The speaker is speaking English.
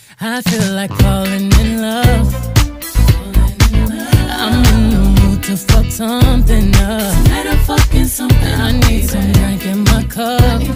I feel like falling in love. I'm in the mood to fuck something up. Tonight I'm fucking something. I need some drink in my cup.